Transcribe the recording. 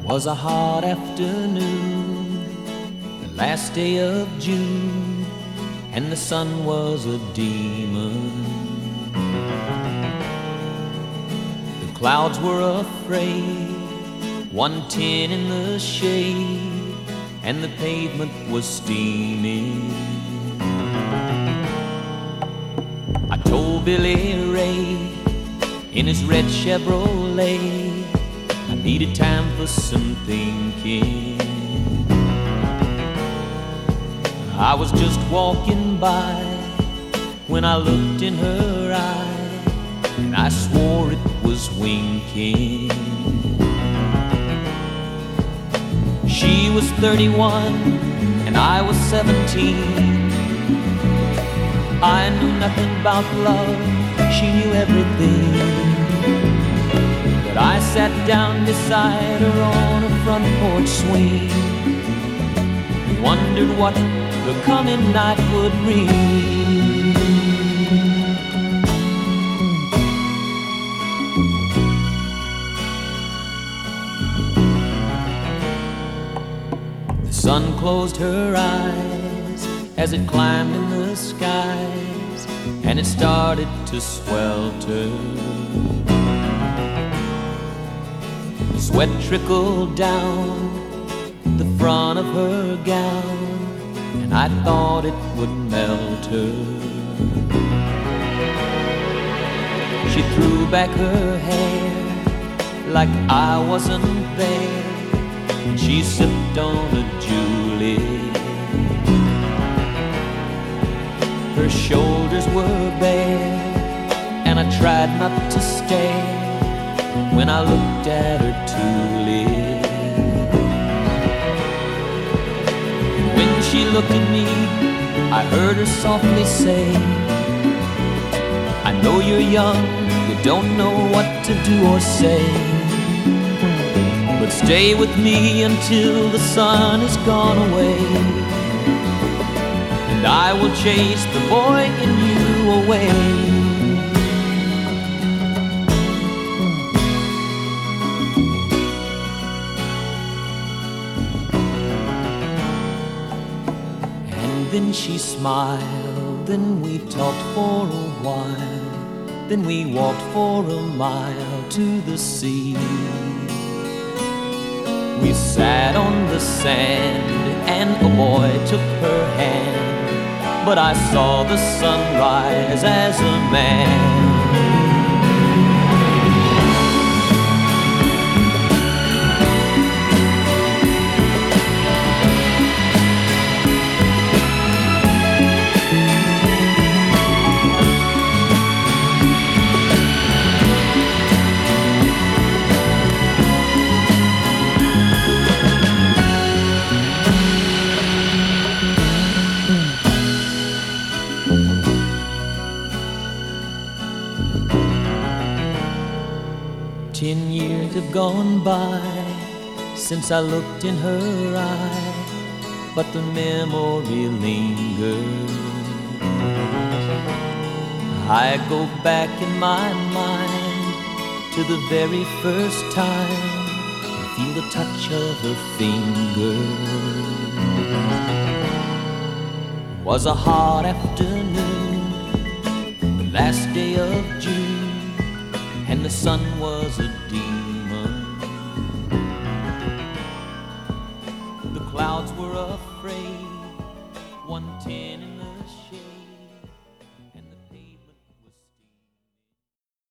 Was a hot afternoon, the last day of June, and the sun was a demon. The clouds were afraid, 110 in the shade, and the pavement was steaming. I told Billy Ray in his red Chevrolet I needed time for some thinking. I was just walking by when I looked in her eye, and I swore it was winking. She was 31 and I was 17. I knew nothing about love, she knew everything. But I sat down beside her on a front porch swing and wondered what the coming night would bring. The sun closed her eyes as it climbed in the skies, and it started to swelter. Sweat trickled down the front of her gown, and I thought it would melt her. She threw back her hair like I wasn't there, and she sipped on a Julie. Her shoulders were bare, and I tried not to stare when I looked at her tulip. When she looked at me, I heard her softly say, I know you're young, you don't know what to do or say, but stay with me until the sun has gone away, and I will chase the boy in you away. Then she smiled, then we talked for a while, then we walked for a mile to the sea. We sat on the sand and a boy took her hand, but I saw the sun rise as a man. 10 years have gone by since I looked in her eye, but the memory lingers. I go back in my mind to the very first time and feel the touch of her fingers. It was a hot afternoon, the last day of June, and the sun was a deep